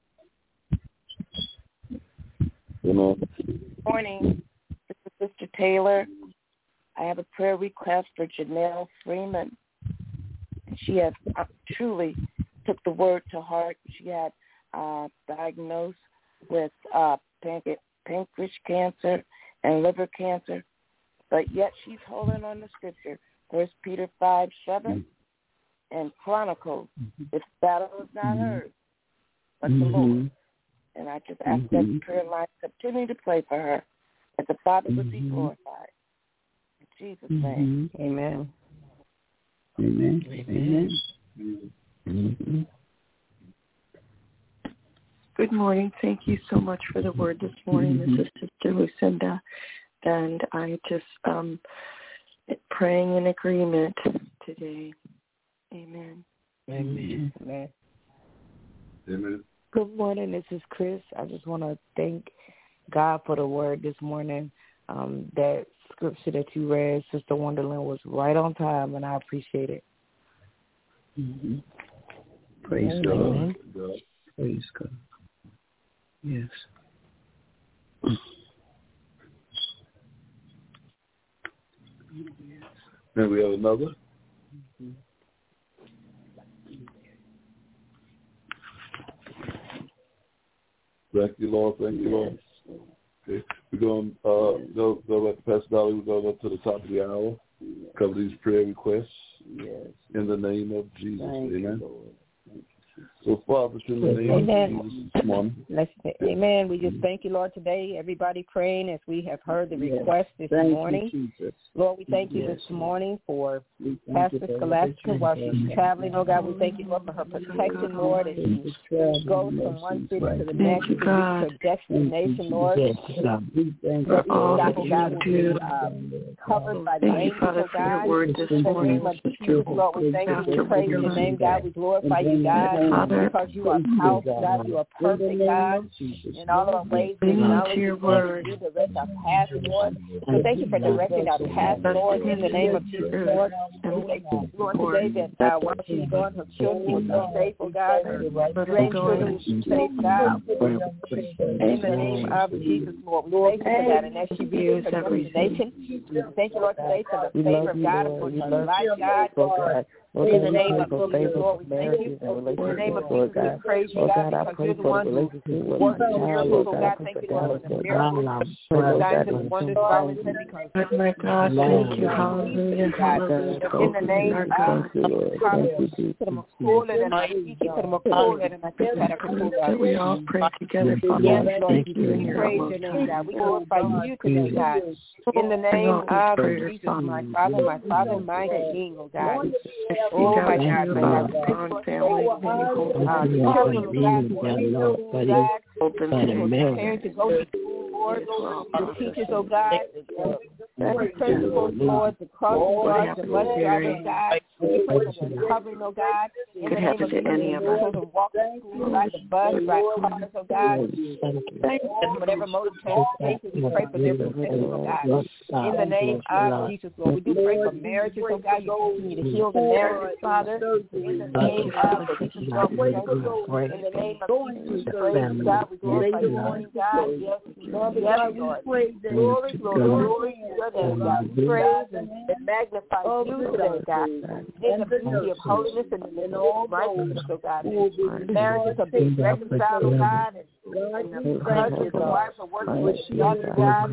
Good morning. This is Sister Taylor. I have a prayer request for Janelle Freeman. She has truly took the word to heart. She had diagnosed with pancreas cancer and liver cancer, but yet she's holding on to Scripture, 1 Peter 5:7, and Chronicles. This battle is not hers, but the Lord. And I just ask that the prayer line continue to pray for her, that the Father would be glorified. In Jesus' name. Amen. Amen. Amen. Good morning. Thank you so much for the word this morning. This is Sister Lucinda, and I just praying in agreement today. Amen. Amen. Amen. Good morning. This is Chris. I just want to thank God for the word this morning. That scripture that you read, Sister Wonderland, was right on time, and I appreciate it. Praise God. Praise God. Yes. Then we have another. Thank you, Lord. Thank you, Lord. Okay. We're going to go back to Pastor Dolly. We're going up to the top of the hour. Cover these prayer requests in the name of Jesus. Amen. So, Father, in the name of Jesus this morning. Amen. We just thank you, Lord, today. Everybody praying as we have heard the request this morning. Lord, we thank you this morning for Pastor Scholastica while she's traveling. Oh, God, we thank you, Lord, for her protection, Lord, as she goes from one city to the next to reach her destination, Lord. For all that you do. Covered by the Thank you, angels, Father, oh for your God. word this In the morning. name of Jesus, Lord, we thank you. We praise your name, God. We glorify you, God, because you are powerful, God. You are perfect, God. In all of our ways, we acknowledge you, Lord. You direct our path, Lord. So thank you for directing our path, Lord, in the name of Jesus, Lord. We thank you, Lord, today that while she's gone, her children will be safe, oh God. Her grandchildren will be safe, God. In the name of Jesus, Lord. We thank you for that. And as she reaches her destination, thank you, Lord, today for the favor of God upon her life, God. In the name of Jesus, Lord, we thank you. In the name of Jesus, we praise you, God, because you're the one who works the miracles, oh God. Thank you, Lord, for the miracles, signs and wonders, volunteer, because my God, thank you, hallelujah, hallelujah. In the name of that we all pray together, Father. Yes, Lord, Thank you, we praise your name, God. We glorify you today, God. In the name of Jesus, my Father, my King, oh God. Oh my God, my God. Family, Children of God, parents to go to school, Lord, the teachers, oh God, the principals, Lord, the crossing guards, the bus drivers, God. We pray for their covering, oh God. In the name of Jesus, children walk to school, ride the bus, ride cars, oh God. Whatever mode of transportation, we pray for their protection, oh God. In the name of Jesus, Lord, we do pray for marriages, oh God. You continue to heal the marriages, Father. In the name of Jesus, Lord, we thank you. In the name of Jesus, we praise you, God. We glorify your name, God. Yes, Lord. Glory, glory to your name, God. Praise and magnify you today, God. In the beauty of holiness and in the righteousness, oh God. Marriages are being reconciled, oh God. And the husbands and wives are working with together, God.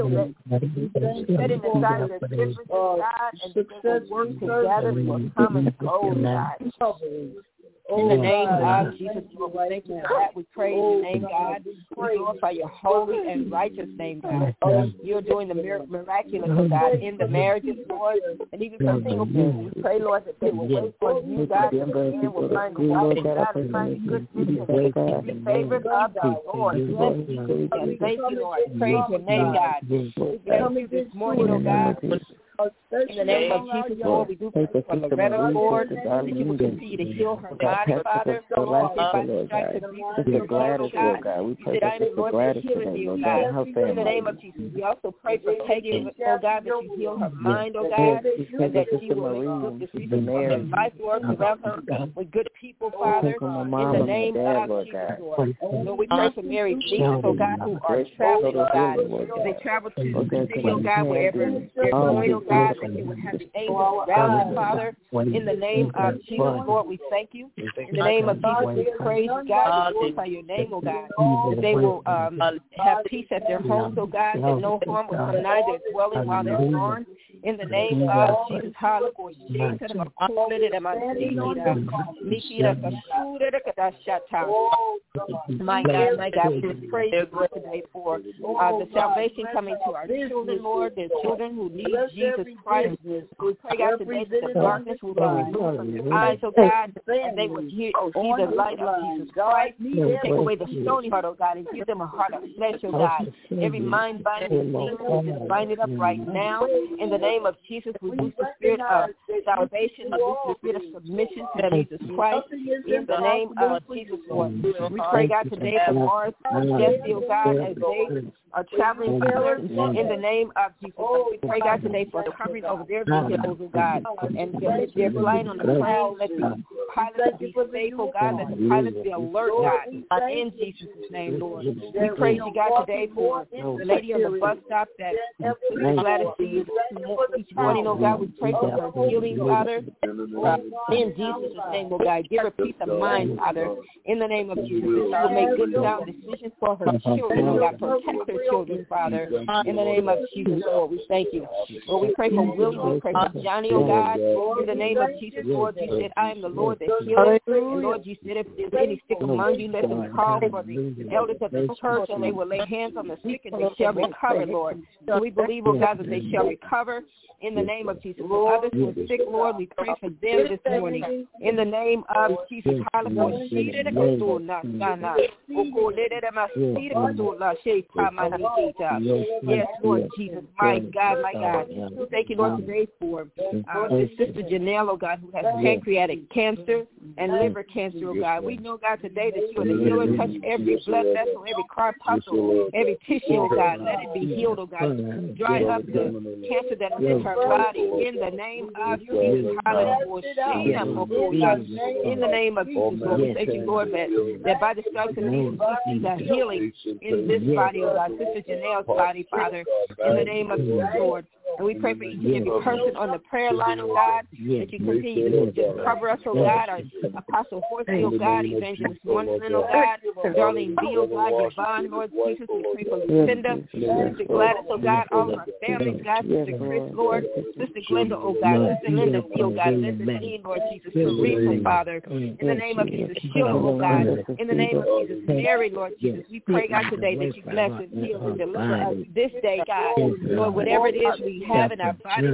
Setting aside their differences, God, and they will work together for a common goal, God. In the name of Jesus, Lord, we thank you for that. We praise your name, God. We glorify your holy and righteous name, God. You're doing the miraculous, oh God, in the marriages, Lord, and even for single people. We pray, Lord, that they will wait for you, God, and will find the right, God, and find good citizens and be favored of the Lord. Yes, thank you, Lord. Praise your name, God. We thank you this morning, oh God. In the name of Jesus, Lord, we do pray for Loretta, Lord, that you will continue to heal her body, Father. Lord, by the stripes of Jesus, you're Gladys, Lord God. We pray for Gladys today, Lord God. In the name of Jesus, we also pray for Peggy, oh God, that you heal her mind, oh God, and that she will make good decisions for her life, Lord, surround her with good people, Father. In the name of Jesus, Lord. Lord, we pray for Mary's nieces, oh God, who are traveling, oh God, as they travel to the city, oh God, wherever they're going, oh God, that you would have the angels around them, Father. In the name of Jesus, Lord, we thank you. In the name of Jesus, we praise God. We glorify your name, oh God. That they will have peace at their homes, oh God, that no harm will come nigh their dwelling while they're gone. In the name of Jesus, hallelujah. My God, we just praise you today for the salvation coming to our children, Lord. There's children who need Jesus Christ. We pray, God, today that the darkness will be removed from their eyes, oh God, and they will see the light of Jesus Christ. Take away the stony heart, oh God, and give them a heart of flesh, oh God. Every mind binding demon, we just bind it up right now. In the name of Jesus, we lose the spirit of salvation, we lose the spirit of submission to Jesus Christ. In the name of Jesus, Lord. We pray, God, today for Morris and Jesse, oh God, as they are traveling together. In the name of Jesus, we pray, God, today for covering over their vehicles, oh God, and if they're flying on the plane, let the pilots be safe, oh God, let the pilots be alert, God, in Jesus' name, Lord. We praise you, God, today for the lady on the bus stop that Gladys sees each morning, oh God. We pray for her healing, Father, in Jesus' name, oh God. Give her peace of mind, Father, in the name of Jesus. She will make good, sound decisions for her children, oh God. Protect her children, Father, in the name of Jesus, Lord. We thank you. Lord, we pray for Willie. We pray for Johnny, oh God. In the name of Jesus, Lord, you said, I am the Lord that heals. And Lord, you said, if there's any sick among you, let them call for the elders of the church, and they will lay hands on the sick, and they shall recover, Lord. So we believe, oh God, that they shall recover in the name of Jesus. For others who are sick, Lord, we pray for them this morning. In the name of Jesus, yes, Lord Jesus, my God, my God. Thank you, Lord, today for this Sister Janelle, oh God, who has pancreatic cancer and liver cancer, oh God. We know, God, today that you are the healer. Touch every blood vessel, every corpuscle, every tissue, oh God. Let it be healed, oh God. Dry up the cancer that is in her body in the name of Jesus. Hallelujah. In the name of Jesus, Lord, we thank you, Lord, that by the stripes of Jesus, we see the healing in this body, oh God, Sister Janelle's body, Father, in the name of Jesus, Lord. And we pray for each and every person on the prayer line, oh God, that you continue to just cover us, oh God, our Apostle Horsey, oh God, Evangelist Wonderland, oh God, Darlene B, oh God, Yvonne, Lord Jesus, we pray for Lucinda, Sister Gladys, oh God, all of our families, God, Sister Chris, Lord, Sister Glenda, oh God, Sister Linda C, oh God, Linda C, Lord Jesus, Teresa, Father, in the name of Jesus, Sheila, oh God, in the name of Jesus, Mary, Lord Jesus, we pray, God, today that you bless and heal and deliver us this day, God, Lord, whatever it is we have in our bodies,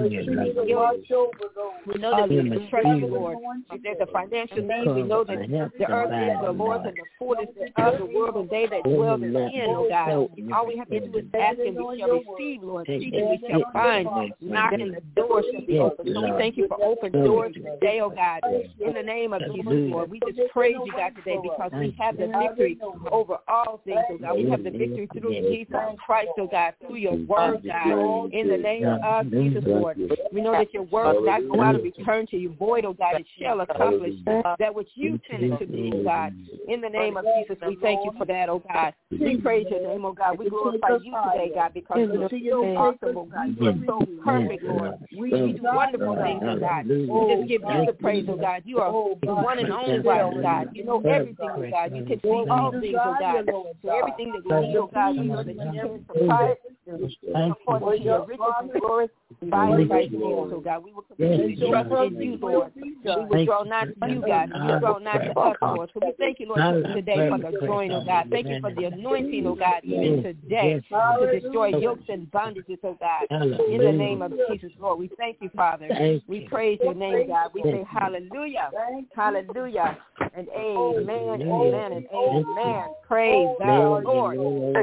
we know that we can trust you, Lord. If there's a financial need, we know that the earth is the Lord's and the fullness of the world, and they that dwell therein, oh God. All we have to do is ask and we shall receive, Lord. Seek and we shall find. Knock and the door shall be open. So we thank you for open doors today, oh God. In the name of Jesus, Lord, we just praise you, God, today because we have the victory over all things, oh God. We have the victory through Jesus Christ, oh God, through your word, God. In the name of Jesus, Lord. We know that your word will not go out and return to you void, oh God. It shall accomplish that which you sent it to be, oh God. In the name of Jesus, we thank you for that, oh God. We praise your name, oh God. We glorify you today, God, because you're so awesome, oh God. You're so perfect, Lord. We do wonderful things, oh God. We just give you the praise, oh God. You are the one and only one, God. You know everything, oh God. You can see all things, oh God. So everything that we need, oh God, we know that you can supply it according to your riches and glory by Christ Jesus, oh God. We will continue to trust in you, Lord. We will draw not to you, God, and you draw not to us, Lord. So we thank you, Lord, today for the drawing, oh God. Thank you for the anointing, oh God, even today to destroy yokes and bondages, oh God. In the name of Jesus, Lord, we thank you, Father. We praise your name, God. We say hallelujah, hallelujah, and amen, amen, and amen. Praise thou, Lord.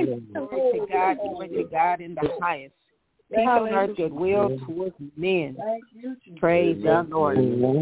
Glory to God in the highest. Peace on earth, goodwill towards men. Praise the Lord.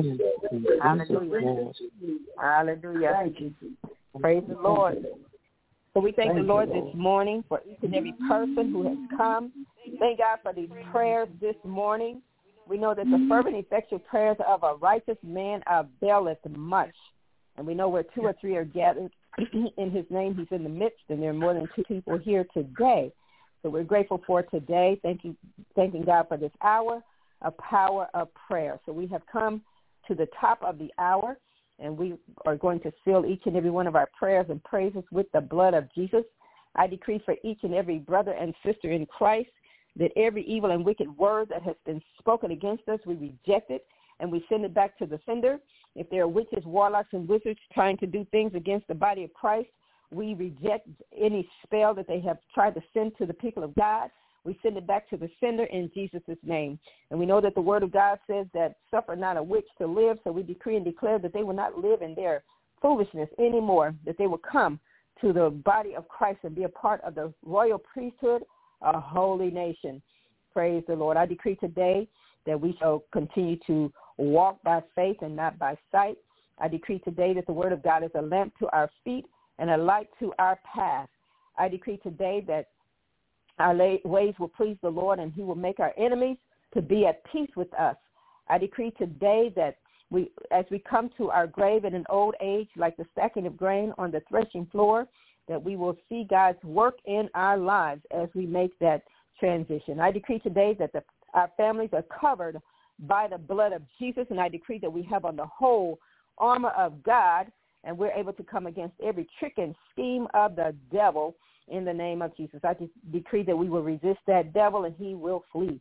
Hallelujah. Hallelujah. Praise the Lord. So we thank the Lord this morning for each and every person who has come. Thank God for these prayers this morning. We know that the fervent, effectual prayers of a righteous man availeth much. And we know where two or three are gathered in his name, he's in the midst, and there are more than two people here today. So we're grateful for today. Thanking God for this hour, a power of prayer. So we have come to the top of the hour, and we are going to seal each and every one of our prayers and praises with the blood of Jesus. I decree for each and every brother and sister in Christ that every evil and wicked word that has been spoken against us, we reject it, and we send it back to the sender. If there are witches, warlocks, and wizards trying to do things against the body of Christ, we reject any spell that they have tried to send to the people of God. We send it back to the sender in Jesus' name. And we know that the word of God says that suffer not a witch to live, so we decree and declare that they will not live in their foolishness anymore, that they will come to the body of Christ and be a part of the royal priesthood, a holy nation. Praise the Lord. I decree today that we shall continue to walk by faith and not by sight. I decree today that the word of God is a lamp to our feet and a light to our path. I decree today that our ways will please the Lord, and he will make our enemies to be at peace with us. I decree today that as we come to our grave in an old age, like the stacking of grain on the threshing floor, that we will see God's work in our lives as we make that transition. I decree today that our families are covered by the blood of Jesus, and I decree that we have on the whole armor of God, and we're able to come against every trick and scheme of the devil in the name of Jesus. I just decree that we will resist that devil and he will flee.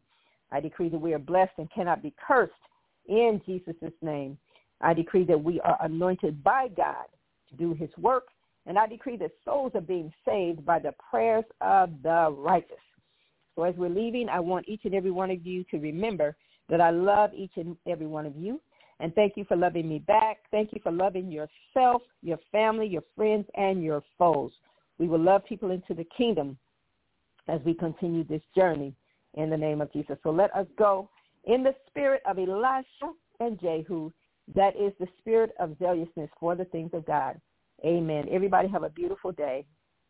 I decree that we are blessed and cannot be cursed in Jesus' name. I decree that we are anointed by God to do his work, and I decree that souls are being saved by the prayers of the righteous. So as we're leaving, I want each and every one of you to remember that I love each and every one of you, and thank you for loving me back. Thank you for loving yourself, your family, your friends, and your foes. We will love people into the kingdom as we continue this journey in the name of Jesus. So let us go in the spirit of Elisha and Jehu. That is the spirit of zealousness for the things of God. Amen. Everybody have a beautiful day.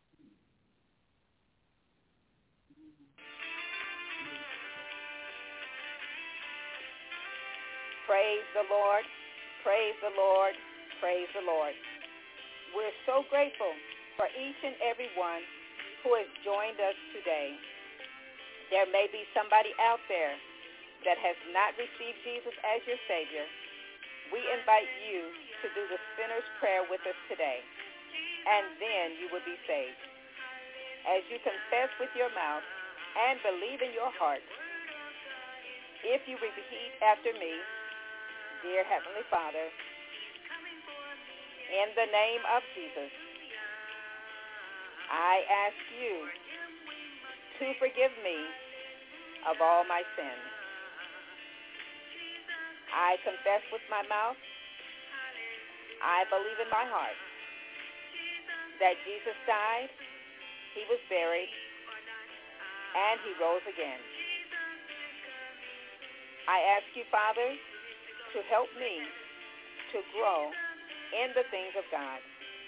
Praise the Lord, praise the Lord, praise the Lord. We're so grateful for each and every one who has joined us today. There may be somebody out there that has not received Jesus as your Savior. We invite you to do the sinner's prayer with us today, and then you will be saved. As you confess with your mouth and believe in your heart, if you repeat after me, dear Heavenly Father, in the name of Jesus, I ask you to forgive me of all my sins. I confess with my mouth, I believe in my heart that Jesus died, he was buried, and he rose again. I ask you, Father, to help me to grow in the things of God.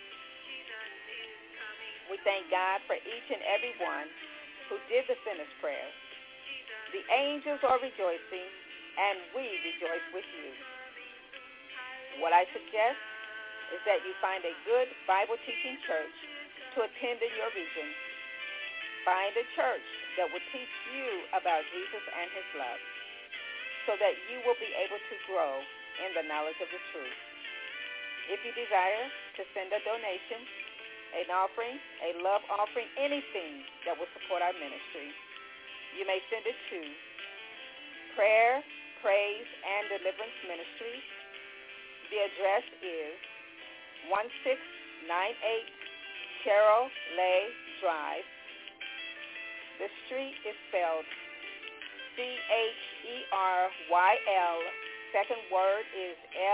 We thank God for each and every one who did the sinner's prayer. The angels are rejoicing, and we rejoice with you. What I suggest is that you find a good Bible-teaching church to attend in your region. Find a church that will teach you about Jesus and his love, so that you will be able to grow in the knowledge of the truth. If you desire to send a donation, an offering, a love offering, anything that will support our ministry, you may send it to Prayer, Praise, and Deliverance Ministries. The address is 1698 Cheryl Lay Drive. The street is spelled Cheryl, second word is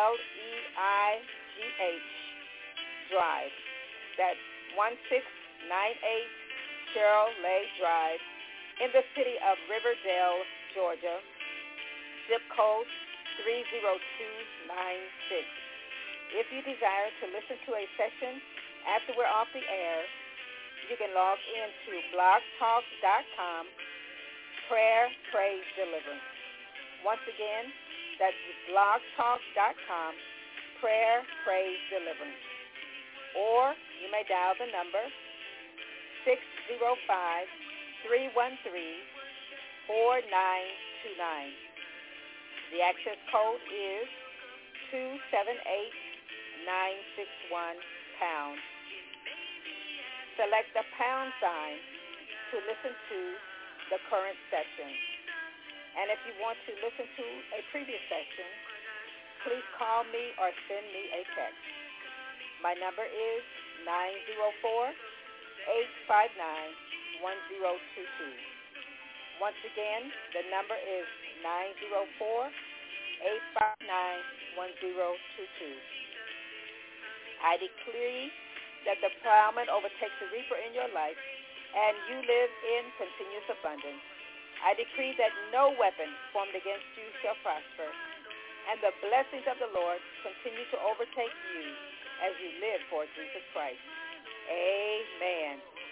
Leigh Drive. That's 1698 Cheryl Lay Drive in the city of Riverdale, Georgia, zip code 30296. If you desire to listen to a session after we're off the air, you can log into blogtalk.com, Prayer, Praise, Deliverance. Once again, that's blogtalk.com, Prayer, Praise, Deliverance. Or you may dial the number 605-313-4929. The access code is 278961#. Select the pound sign to listen to the current session. And if you want to listen to a previous session, please call me or send me a text. My number is 904-859-1022. Once again, the number is 904-859-1022. I decree that the plowman overtakes the reaper in your life, and you live in continuous abundance. I decree that no weapon formed against you shall prosper, and the blessings of the Lord continue to overtake you as you live for Jesus Christ. Amen.